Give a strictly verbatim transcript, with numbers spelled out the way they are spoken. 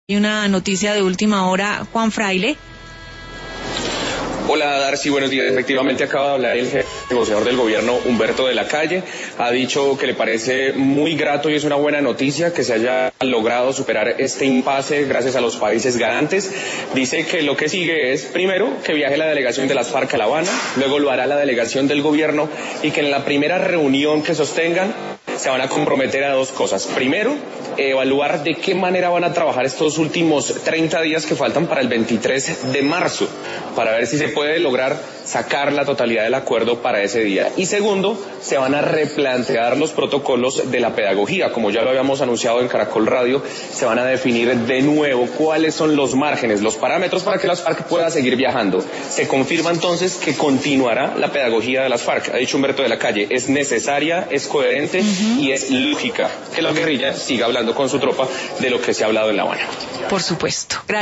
Hay una noticia de última hora, Juan Fraile. Hola Darcy, buenos días. Efectivamente acaba de hablar el jefe negociador del gobierno, Humberto de la Calle. Ha dicho que le parece muy grato y es una buena noticia que se haya logrado superar este impasse gracias a los países garantes. Dice que lo que sigue es, primero, que viaje la delegación de las FARC a La Habana, luego lo hará la delegación del gobierno y que en la primera reunión que sostengan se van a comprometer a dos cosas. Primero, evaluar de qué manera van a trabajar estos últimos treinta días que faltan para el veintitrés de marzo, para ver si se puede lograr sacar la totalidad del acuerdo para ese día. Y segundo, se van a replantear los protocolos de la pedagogía, como ya lo habíamos anunciado en Caracol Radio, se van a definir de nuevo cuáles son los márgenes, los parámetros para que las FARC puedan seguir viajando. Se confirma entonces que continuará la pedagogía de las FARC, ha dicho Humberto de la Calle, es necesaria, es coherente uh-huh. y es lógica que la guerrilla siga hablando con su tropa de lo que se ha hablado en La Habana. Por supuesto. Gracias.